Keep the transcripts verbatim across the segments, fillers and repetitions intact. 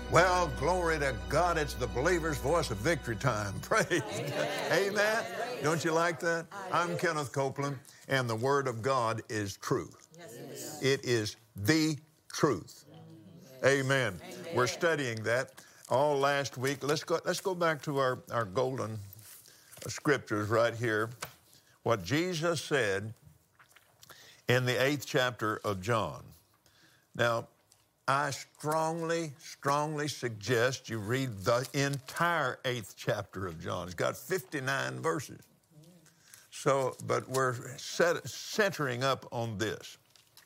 Well, glory to God. It's the believer's voice of victory time. Praise. Amen. Amen. Don't you like that? I'm Kenneth Copeland, and the Word of God is true. It is the truth. Amen. We're studying that all last week. Let's go, let's go back to our, our golden scriptures right here. What Jesus said in the eighth chapter of John. Now, I strongly, strongly suggest you read the entire eighth chapter of John. It's got fifty-nine verses. So, but we're set, centering up on this.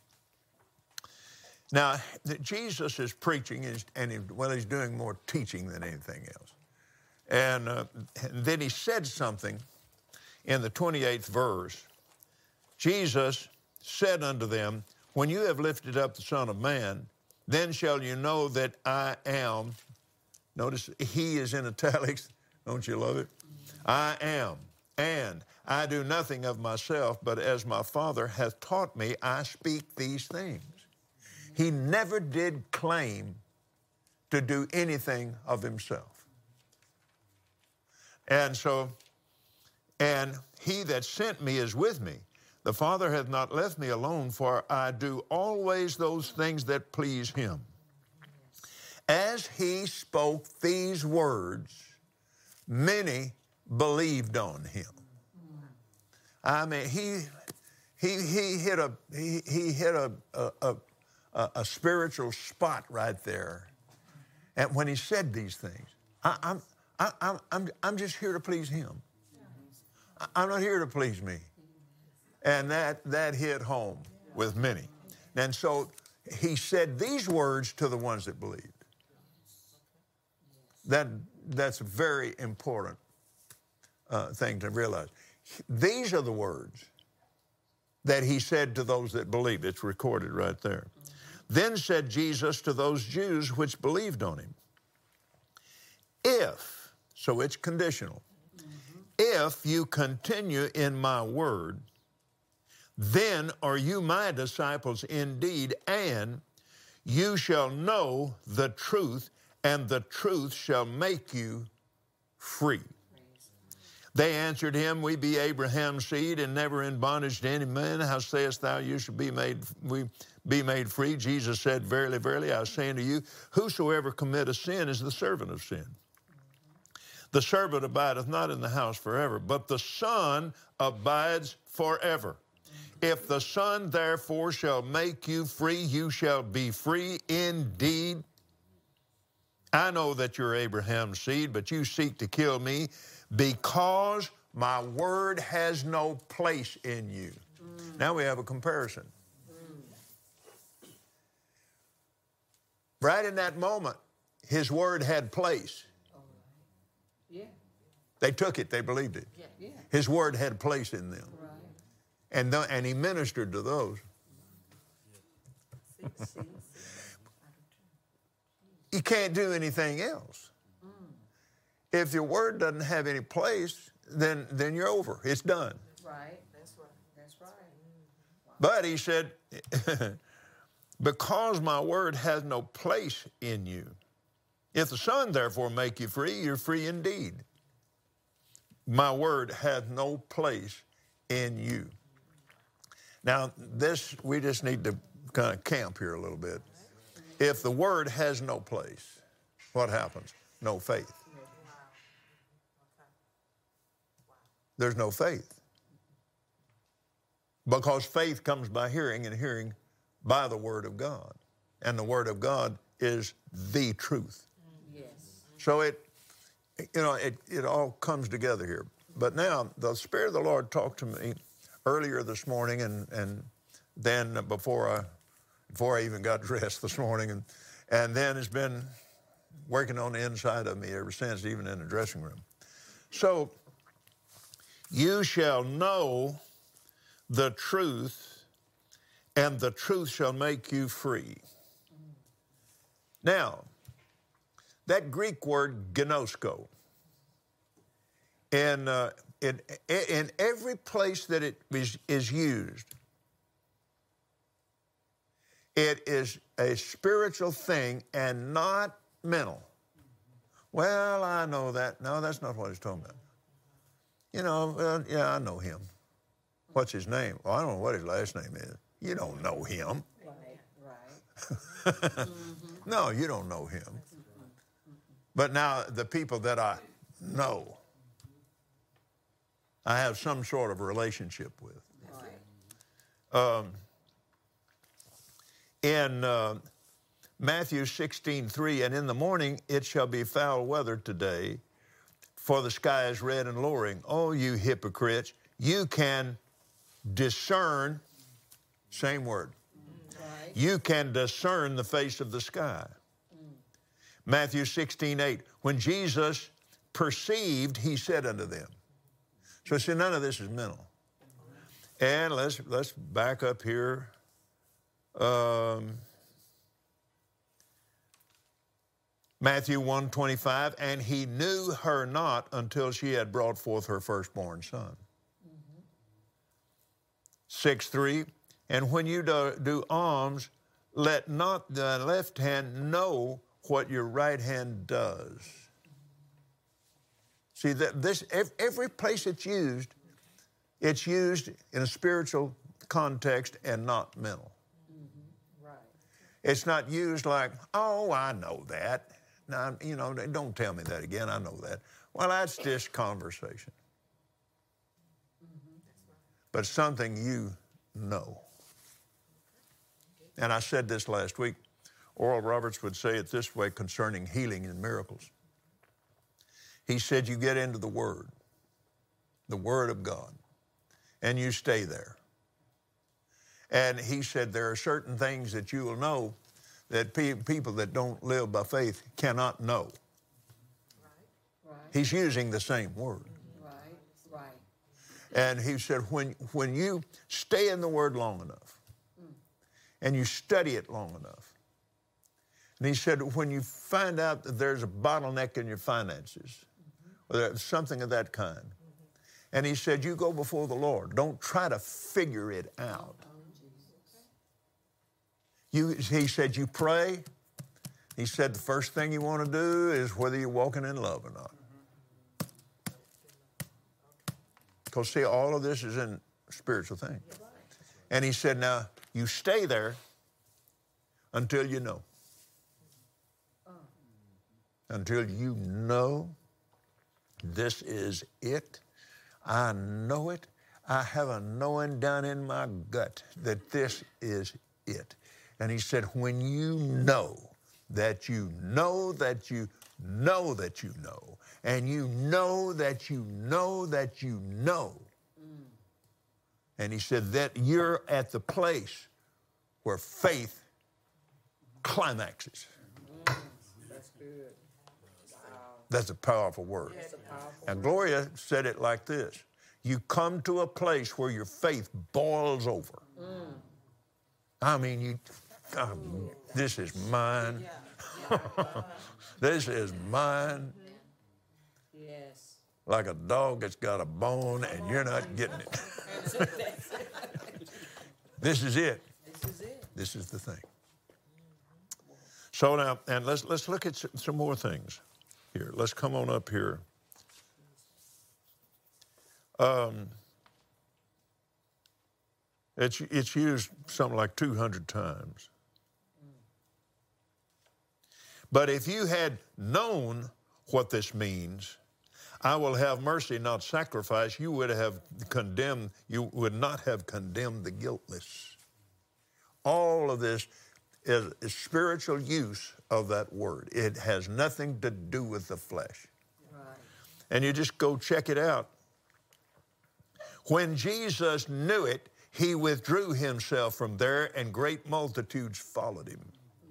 Now, Jesus is preaching, and he, well, he's doing more teaching than anything else. And, uh, and then he said something in the twenty-eighth verse. Jesus said unto them, when you have lifted up the Son of Man, then shall you know that I am, notice he is in italics, don't you love it? I am, and I do nothing of myself, but as my Father hath taught me, I speak these things. He never did claim to do anything of himself. And so, and he that sent me is with me. The Father hath not left me alone, for I do always those things that please him. As he spoke these words, many believed on him. I mean, he he he hit a he he hit a a, a, a spiritual spot right there. And when he said these things, I, I'm I, I'm I'm I'm just here to please him. I'm not here to please me. And that, that hit home with many. And so he said these words to the ones that believed. That, that's a very important uh, thing to realize. These are the words that he said to those that believed. It's recorded right there. Then said Jesus to those Jews which believed on him, if, so it's conditional, if you continue in my word, then are you my disciples indeed, and you shall know the truth, and the truth shall make you free. They answered him, we be Abraham's seed, and never in bondage to any man. How sayest thou, you shall be made, we be made free? Jesus said, verily, verily, I say unto you, whosoever committeth sin is the servant of sin. The servant abideth not in the house forever, but the Son abides forever. If the Son therefore shall make you free, you shall be free indeed. I know that you're Abraham's seed, but you seek to kill me because my word has no place in you. Mm. Now we have a comparison. Mm. Right in that moment, his word had place. Oh. Yeah. They took it, they believed it. Yeah. Yeah. His word had place in them. Right. And, the, and he ministered to those. You can't do anything else. If your word doesn't have any place, then, then you're over. It's done. Right. That's right. That's right. But he said, because my word has no place in you, if the Son therefore make you free, you're free indeed. My word hath no place in you. Now, this, we just need to kind of camp here a little bit. If the word has no place, what happens? No faith. There's no faith. Because faith comes by hearing, and hearing by the word of God. And the word of God is the truth. Yes. So it, you know, it, it all comes together here. But now, the Spirit of the Lord talked to me earlier this morning, and, and then before I, before I even got dressed this morning, and, and then it's been working on the inside of me ever since, even in the dressing room. So, you shall know the truth, and the truth shall make you free. Now, that Greek word gnosko, in, uh, in, in every place that it is, is used, it is a spiritual thing and not mental. Well, I know that. No, that's not what he's talking about. You know, uh, yeah, I know him. What's his name? Well, I don't know what his last name is. You don't know him. Right, right. Mm-hmm. No, you don't know him. But now the people that I know, I have some sort of relationship with. Right. Um, in uh, Matthew sixteen three, and in the morning it shall be foul weather today, for the sky is red and lowering. Oh, you hypocrites, you can discern, same word, Right. you can discern the face of the sky. Matthew sixteen eight, when Jesus perceived, he said unto them. So see, none of this is mental. And let's, let's back up here. Um, Matthew one twenty-five, and he knew her not until she had brought forth her firstborn son. Mm-hmm. six three, and when you do, do alms, let not the left hand know what your right hand does. See, that this every place it's used, it's used in a spiritual context and not mental. Mm-hmm. Right. It's not used like, oh, I know that. Now, you know, don't tell me that again. I know that. Well, that's just conversation. Mm-hmm. But something you know. And I said this last week. Oral Roberts would say it this way concerning healing and miracles. He said, you get into the Word, the Word of God, and you stay there. And he said, there are certain things that you will know that pe- people that don't live by faith cannot know. Right. Right. He's using the same word. Right. Right. And he said, when, when you stay in the Word long enough, mm. and you study it long enough, and he said, when you find out that there's a bottleneck in your finances, mm-hmm. or there's something of that kind, mm-hmm. and he said, you go before the Lord. Don't try to figure it out. You, he said, you pray. He said, the first thing you want to do is whether you're walking in love or not. Because, see, all of this is in spiritual things. And he said, now, you stay there until you know. Until you know this is it. I know it. I have a knowing down in my gut that this is it. And he said, when you know that you know that you know that you know, and you know that you know that you know, mm. and he said that you're at the place where faith climaxes. Mm. That's good. Wow. That's a powerful word. That's a powerful and word. Gloria said it like this. You come to a place where your faith boils over. Mm. I mean, you... Um, this is mine. Yeah. Yeah. This is mine. Yes. Like a dog that's got a bone and you're not getting it. This is it. This is it. This is the thing. So now, and let's let's look at some more things here. Let's come on up here. Um, it's it's used something like two hundred times. But if you had known what this means, I will have mercy, not sacrifice, you would have condemned, you would not have condemned the guiltless. All of this is, is spiritual use of that word. It has nothing to do with the flesh. Right. And you just go check it out. When Jesus knew it, he withdrew himself from there, and great multitudes followed him.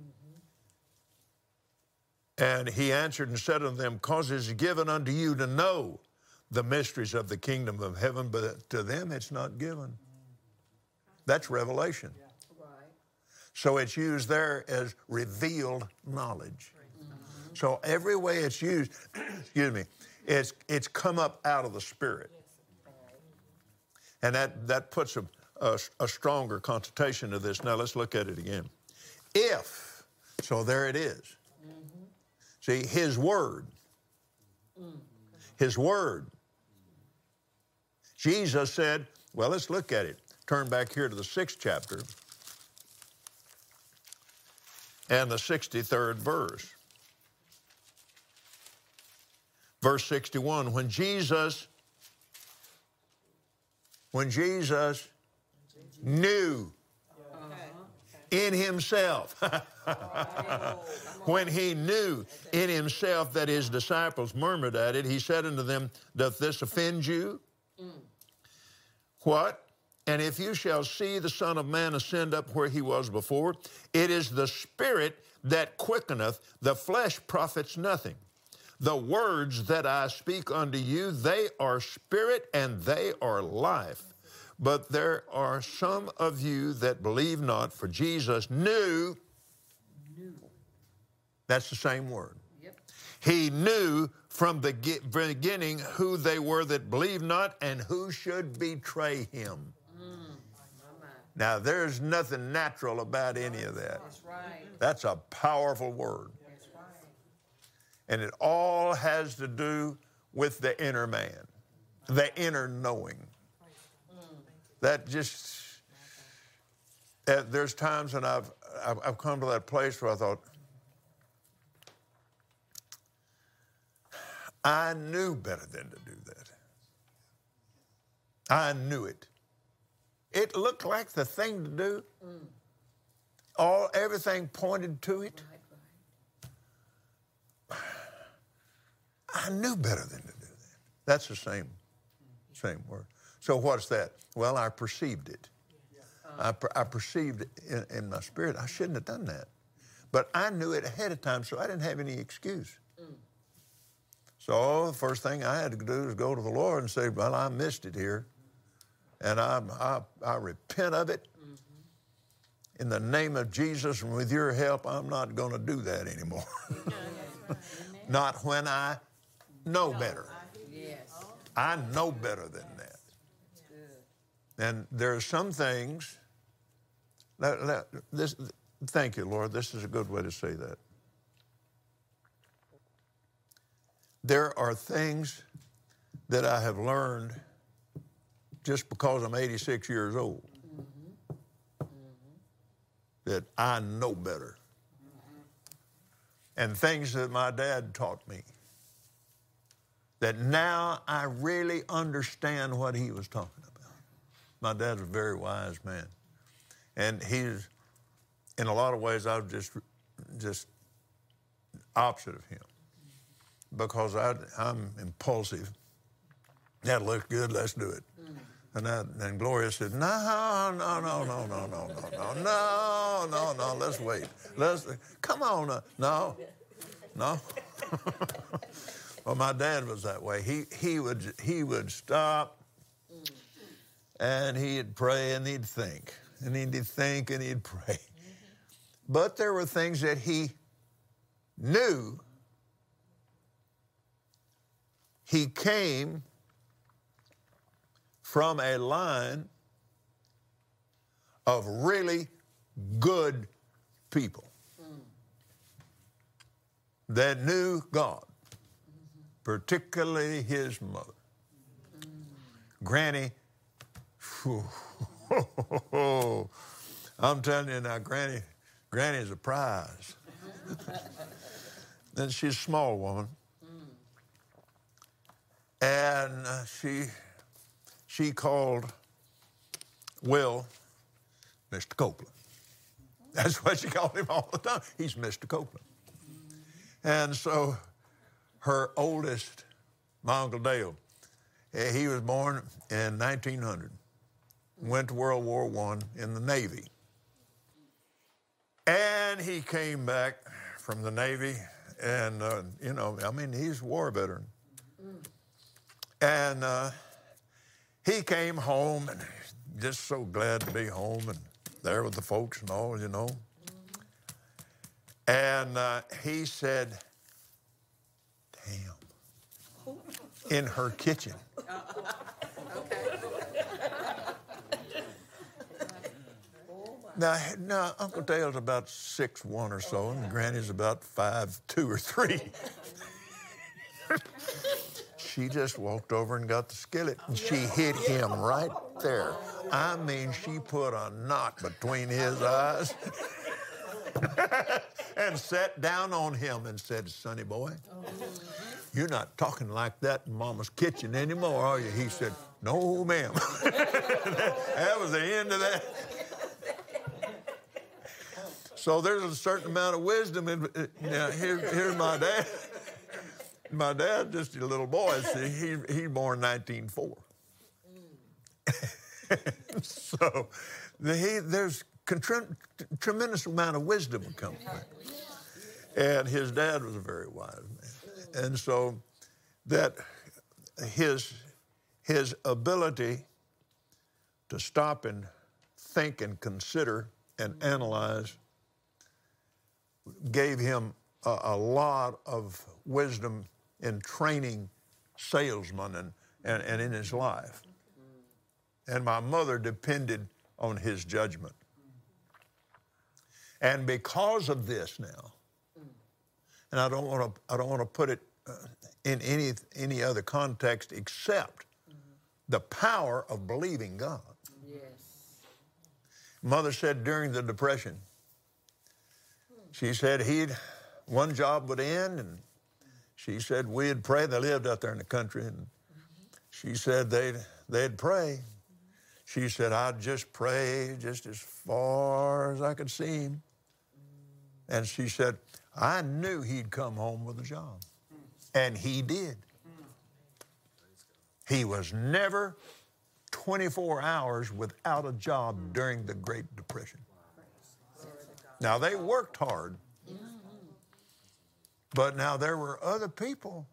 And he answered and said unto them, cause it is given unto you to know the mysteries of the kingdom of heaven, but to them it's not given. That's revelation. Right. So it's used there as revealed knowledge. Mm-hmm. So every way it's used, excuse me, it's, it's come up out of the Spirit. And that, that puts a, a, a stronger connotation to this. Now let's look at it again. If, so there it is. See, his word. His word. Jesus said, well, let's look at it. Turn back here to the sixth chapter and the sixty-third verse. Verse sixty-one, when Jesus, when Jesus knew in himself, when he knew in himself that his disciples murmured at it, he said unto them, doth this offend you? What? And if you shall see the Son of Man ascend up where he was before, it is the Spirit that quickeneth, the flesh profits nothing. The words that I speak unto you, they are spirit and they are life. But there are some of you that believe not, for Jesus knew. That's the same word. Yep. He knew from the beginning who they were that believed not and who should betray him. Mm. Now, there's nothing natural about any of that. That's right. That's a powerful word. That's right. And it all has to do with the inner man, the inner knowing. That just, uh, there's times when I've, I've, I've come to that place where I thought, I knew better than to do that. I knew it. It looked like the thing to do. Mm. All, everything pointed to it. Right, right. I knew better than to do that. That's the same, same word. So what's that? Well, I perceived it. I, per, I perceived it in, in my spirit. I shouldn't have done that. But I knew it ahead of time, so I didn't have any excuse. Mm. So the first thing I had to do is go to the Lord and say, well, I missed it here. And I, I, I repent of it. Mm-hmm. In the name of Jesus, and with your help, I'm not going to do that anymore. Not when I know better. Yes. I know better than that. And there are some things, that, that, this, thank you, Lord, this is a good way to say that. There are things that I have learned just because I'm eighty-six years old, mm-hmm. Mm-hmm. that I know better. Mm-hmm. And things that my dad taught me, that now I really understand what he was talking about. My dad's a very wise man. And he's, in a lot of ways, I was just, just opposite of him. Because I, I'm impulsive. That looks good, let's do it. Mm. And, I, and Gloria said, no, no, no, no, no, no, no, no, no, no, no, let's wait. Let's, come on, uh, no, no. Well, my dad was that way. He, he, would, he would stop, and he'd pray, and he'd think. And he'd think, and he'd pray. But there were things that he knew. He came from a line of really good people mm. that knew God, mm-hmm. particularly his mother. Mm. Granny, whew, I'm telling you now, Granny, Granny's a prize. And she's a small woman. And uh, she, she called Will Mister Copeland. That's what she called him all the time. He's Mister Copeland. And so her oldest, my Uncle Dale, he was born in nineteen hundred, went to World War One in the Navy. And he came back from the Navy, and, uh, you know, I mean, he's a war veteran. And uh, he came home and just so glad to be home and there with the folks and all, you know. And uh, he said, damn, in her kitchen. Now, now, Uncle Dale's about six one or so, and Granny's about five two or three. She just walked over and got the skillet, and she hit him right there. I mean, she put a knot between his eyes and sat down on him and said, "Sonny boy, you're not talking like that in Mama's kitchen anymore, are you?" He said, "No, ma'am." That was the end of that. So there's a certain amount of wisdom in. Now, here, here's my dad. My dad, just a little boy, see, he, he's born nineteen oh four. So the, he, there's contr- tremendous amount of wisdom coming. And his dad was a very wise man. And so that his, his ability to stop and think and consider and analyze gave him a, a lot of wisdom in training salesmen and, and, and in his life. And my mother depended on his judgment. And because of this now, and I don't want to I don't want to put it uh, in any any other context except the power of believing God. Yes. Mother said during the Depression, she said he'd one job would end, and she said we'd pray. They lived out there in the country, and she said they'd they'd pray. She said I'd just pray just as far as I could see him. And she said, I knew he'd come home with a job. And he did. He was never twenty-four hours without a job during the Great Depression. Now, they worked hard. But now there were other people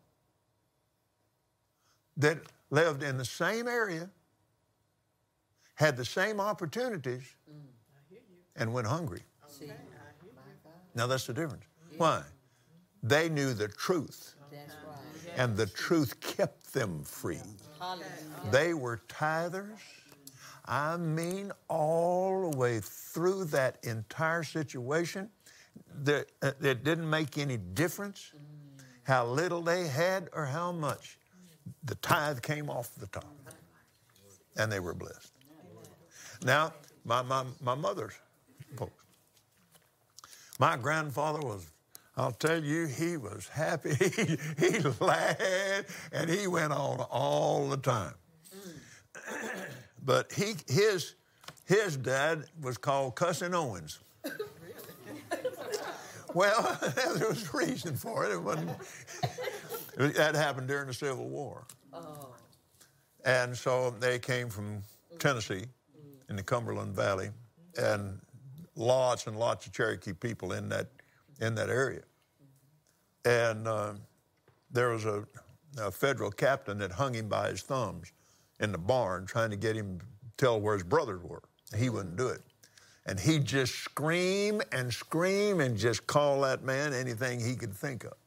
that lived in the same area, had the same opportunities, and went hungry. Now, that's the difference. Why? They knew the truth. That's right. And the truth kept them free. Hallelujah. They were tithers. I mean, all the way through that entire situation. The, uh, it didn't make any difference how little they had or how much. The tithe came off the top. And they were blessed. Now, my, my, my mother's folks. My grandfather was, I'll tell you, he was happy. He, he laughed, and he went on all the time. But he, his, his dad was called Cussin' Owens. Well, there was a reason for it. It wasn't, that happened during the Civil War. Oh. And so they came from Tennessee in the Cumberland Valley, and lots and lots of Cherokee people in that in that area. And uh, there was a, a federal captain that hung him by his thumbs in the barn trying to get him to tell where his brothers were. He wouldn't do it. And he'd just scream and scream and just call that man anything he could think of.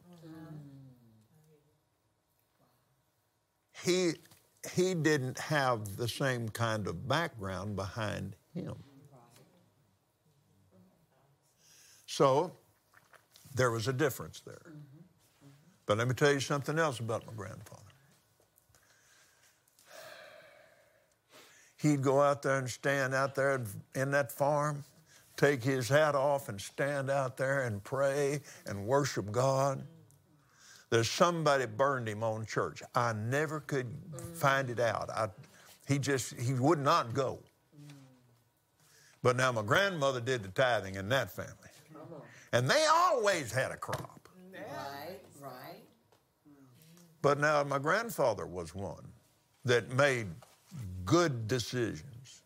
He, he didn't have the same kind of background behind him. So there was a difference there. But let me tell you something else about my grandfather. He'd go out there and stand out there in that farm, take his hat off and stand out there and pray and worship God. There's somebody burned him on church. I never could find it out. I, he just, he would not go. But now my grandmother did the tithing in that family. And they always had a crop. Right, right. But now my grandfather was one that made good decisions.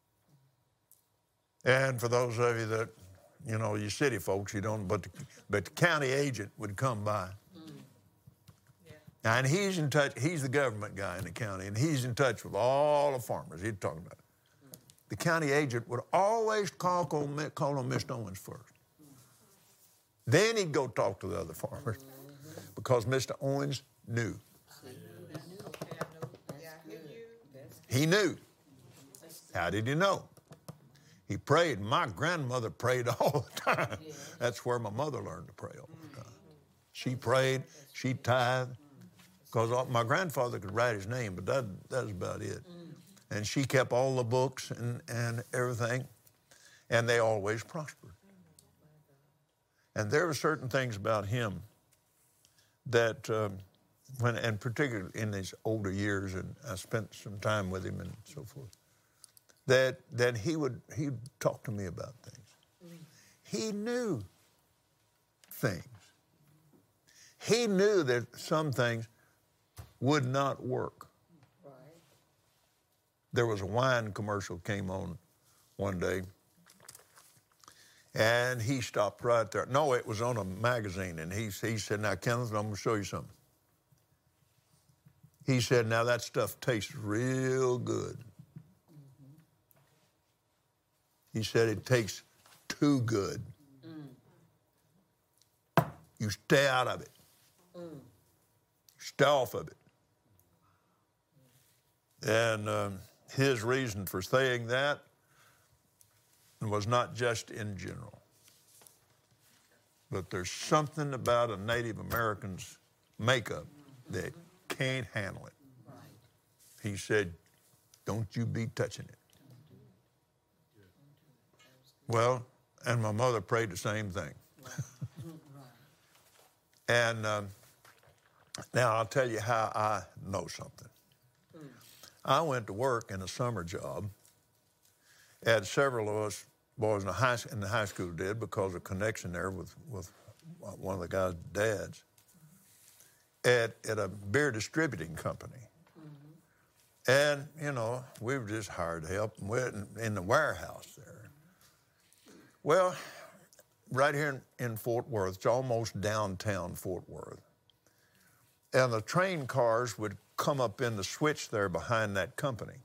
And for those of you that, you know, you city folks, you don't, but the, but the county agent would come by. Mm. Yeah. And he's in touch, he's the government guy in the county, and he's in touch with all the farmers. He'd talk about it. Mm. The county agent would always call, call, call on Mister Owens first. Then he'd go talk to the other farmers because Mister Owens knew. He knew. How did he know? He prayed. My grandmother prayed all the time. Yeah. That's where my mother learned to pray all the time. She prayed, she tithed, because my grandfather could write his name, but that, that's about it. And she kept all the books and, and everything, and they always prospered. And there were certain things about him that, um, when, and particularly in his older years, and I spent some time with him and so forth, that that he would he'd talk to me about things. He knew things. He knew that some things would not work. Right. There was a wine commercial came on one day, and he stopped right there. No, it was on a magazine, and he, he said, now, Kenneth, I'm going to show you something. He said, now, that stuff tastes real good. He said it tastes too good. Mm. You stay out of it. Mm. Stay off of it. And um, his reason for saying that was not just in general, but there's something about a Native American's makeup that can't handle it. Right. He said, don't you be touching it. Well, and my mother prayed the same thing. And um, now I'll tell you how I know something. Mm. I went to work in a summer job. Had several of us boys in the high, in the high school did because of connection there with, with one of the guys' dads at, at a beer distributing company. Mm-hmm. And, you know, we were just hired help and went in, in the warehouse there. Well, right here in, in Fort Worth, it's almost downtown Fort Worth. And the train cars would come up in the switch there behind that company.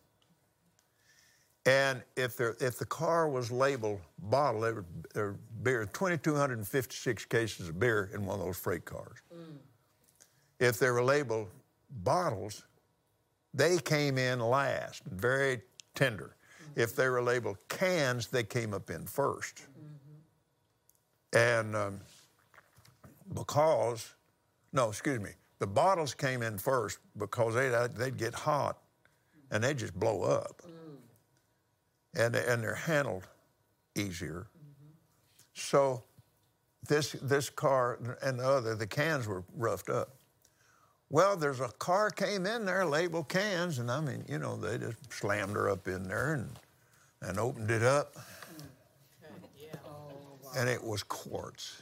And if there, if the car was labeled bottle, there were beer, two thousand two hundred fifty-six cases of beer in one of those freight cars. Mm. If they were labeled bottles, they came in last, very tender. If they were labeled cans, they came up in first. Mm-hmm. And um, because, no, excuse me, the bottles came in first because they'd, they'd get hot and they'd just blow up. Mm. And, and they're handled easier. Mm-hmm. So this, this car and the other, the cans were roughed up. Well, there's a car came in there labeled cans, and I mean, you know, they just slammed her up in there and and opened it up, yeah. Oh, wow. And it was quartz.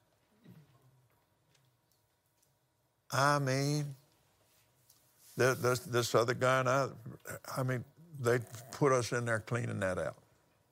I mean, this, this other guy and I, I mean, they put us in there cleaning that out.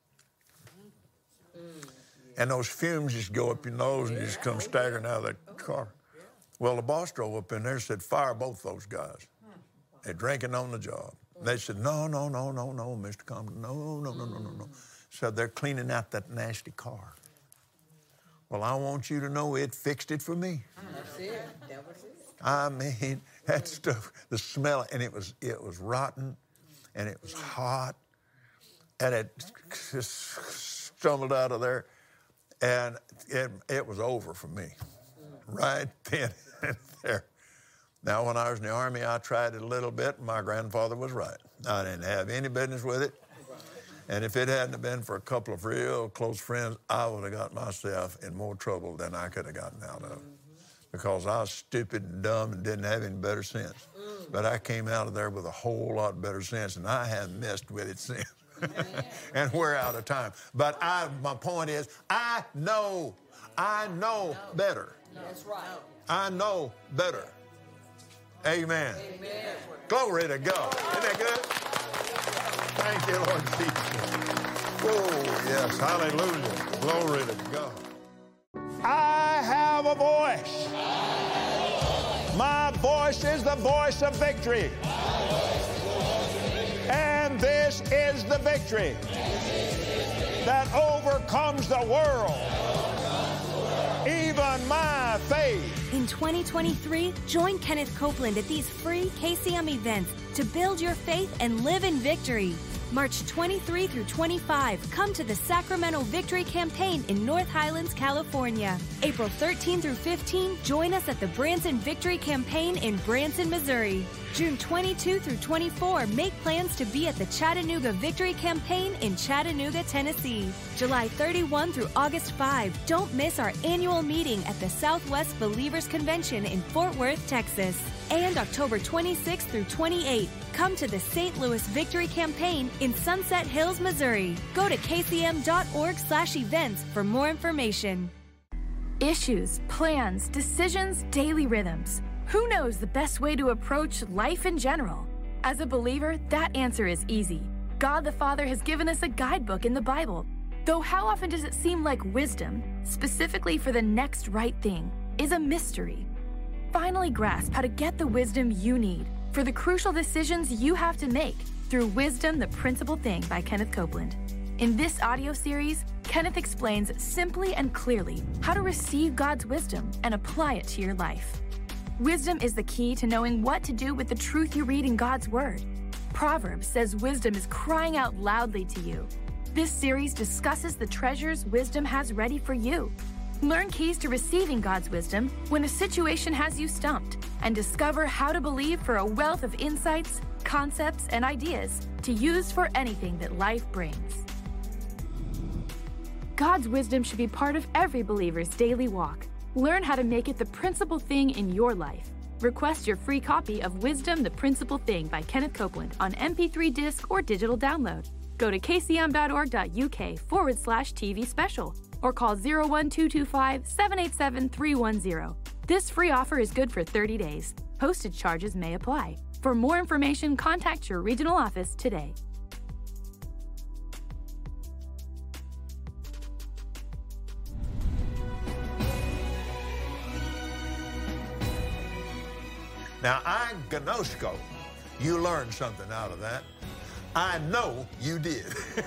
Mm, yeah. And those fumes just go up your nose and you just come staggering out of that car. Well, the boss drove up in there and said, fire both those guys. They're drinking on the job. They said, no, no, no, no, no, Mister Compton, no, no, no, no, no, no. So they're cleaning out that nasty car. Well, I want you to know it fixed it for me. That's it. That was it. I mean, that stuff, the smell, and it was it was rotten, and it was hot, and it just stumbled out of there, and it, it was over for me, right then and there. Now, when I was in the Army, I tried it a little bit, and my grandfather was right. I didn't have any business with it. And if it hadn't been for a couple of real close friends, I would have got myself in more trouble than I could have gotten out of. Because I was stupid and dumb and didn't have any better sense. But I came out of there with a whole lot better sense, and I haven't messed with it since. And we're out of time. But I, my point is, I know, I know better. That's right. I know better. Amen. Amen. Glory to God. Isn't that good? Thank you, Lord Jesus. Oh, yes. Hallelujah. Glory to God. I have a voice. My voice is the voice of victory. And this is the victory that overcomes the world. Even my faith. In twenty twenty-three, join Kenneth Copeland at these free K C M events to build your faith and live in victory. March twenty-third through twenty-fifth, come to the Sacramento Victory Campaign in North Highlands, California. April thirteenth through fifteenth, join us at the Branson Victory Campaign in Branson, Missouri. June twenty-second through twenty-fourth, make plans to be at the Chattanooga Victory Campaign in Chattanooga, Tennessee. July thirty-first through August fifth, don't miss our annual meeting at the Southwest Believers Convention in Fort Worth, Texas. And October twenty-sixth through twenty-eighth, come to the Saint Louis Victory Campaign in Sunset Hills, Missouri. Go to k c m dot org slash events for more information. Issues, plans, decisions, daily rhythms. Who knows the best way to approach life in general? As a believer, that answer is easy. God the Father has given us a guidebook in the Bible. Though how often does it seem like wisdom, specifically for the next right thing, is a mystery? Finally grasp how to get the wisdom you need for the crucial decisions you have to make through Wisdom, the Principal Thing by Kenneth Copeland. In this audio series, Kenneth explains simply and clearly how to receive God's wisdom and apply it to your life. Wisdom is the key to knowing what to do with the truth you read in God's Word. Proverbs says wisdom is crying out loudly to you. This series discusses the treasures wisdom has ready for you. Learn keys to receiving God's wisdom when a situation has you stumped, and discover how to believe for a wealth of insights, concepts, and ideas to use for anything that life brings. God's wisdom should be part of every believer's daily walk. Learn how to make it the principal thing in your life. Request your free copy of Wisdom, the Principal Thing by Kenneth Copeland on M P three disc or digital download. Go to k c m dot org dot u k forward slash T V special or call zero one two two five, seven eight seven, three one zero. This free offer is good for thirty days. Postage charges may apply. For more information, contact your regional office today. Now, I gnosko, you learned something out of that. I know you did.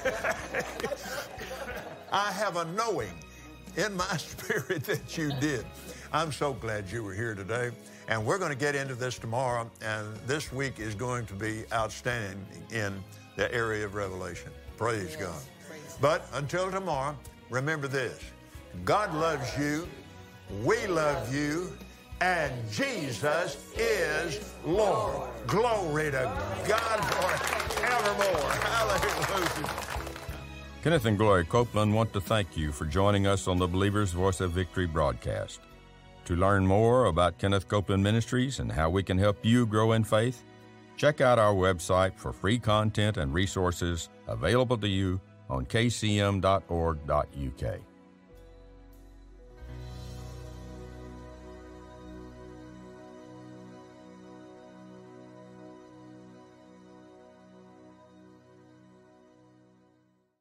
I have a knowing in my spirit that you did. I'm so glad you were here today. And we're going to get into this tomorrow. And this week is going to be outstanding in the area of Revelation. Praise God. But until tomorrow, remember this. God loves you. We love you. And Jesus is Lord. Glory to God forevermore. Hallelujah. Kenneth and Gloria Copeland want to thank you for joining us on the Believer's Voice of Victory broadcast. To learn more about Kenneth Copeland Ministries and how we can help you grow in faith, check out our website for free content and resources available to you on k c m dot org dot u k.